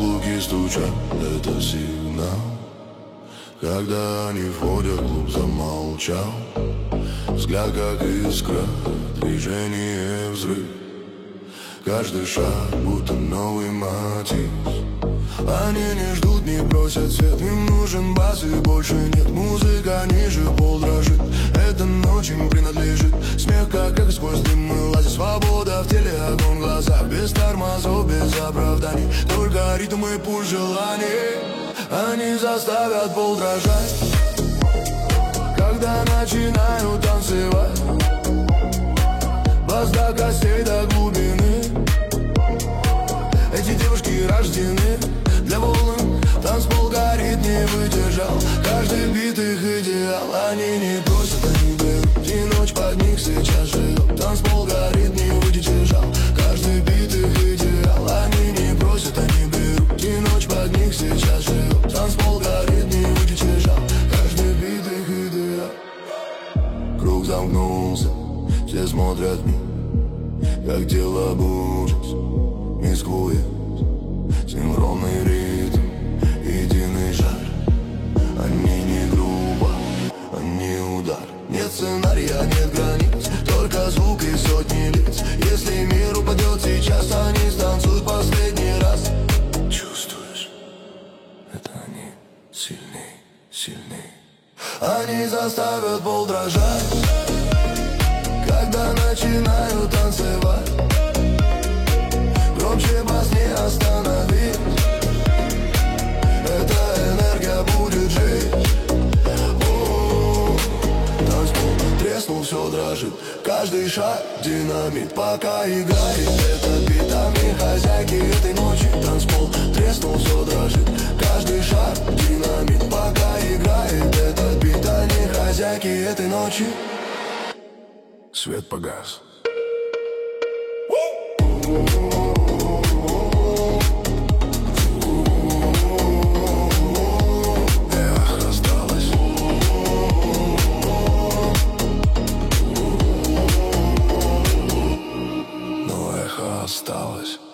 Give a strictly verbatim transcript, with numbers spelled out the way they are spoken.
каблуки стучат, это сигнал. Когда они входят, клуб замолчал. Взгляд как искра, движение взрыв. Каждый шаг будто новый мотив. Они не ждут, не просят свет, им нужен бас и больше нет. Музыка ниже, пол дрожит, эта ночь им принадлежит. Смех как эхо сквозь дым мы лазим. Свобода в теле, огонь в глазах. Без тормозов, без оправданий, только ритм и пульс желаний. Они заставят пол дрожать, когда начинают танцевать. Бас до костей, до глубины. Эти девушки рождены для волн. Танцпол горит, не выдержал каждый бит их идеал. Они не просят, они берут, и ночь под них сейчас живет. Танцпол горит, не выдержал каждый бит их идеал. Они не просят, они берут, и ночь под них сейчас живет. Танцпол горит, не выдержал каждый бит их идеал. Круг замкнулся, все смотрят вниз, как тело будет, мискует. Синхронный ритм, единый жар. Они не грубо, они удар. Нет сценария, нет границ, только звук и сотни лиц. Если мир упадет сейчас, они станцуют последний раз. Чувствуешь? Это они сильней, сильней. Они заставят пол дрожать, когда начинают танцевать. Громче бас не остановить. Эта энергия будет жить. О-о-о. Танцпол треснул, все дрожит. Каждый шаг динамит, пока играет этот бит. А мы хозяйки этой ночи. Танцпол треснул, все дрожит. Каждый шаг динамит, пока играет этот бит. Они хозяйки этой ночи. Свет погас. Эх, осталось. Но эхо осталось.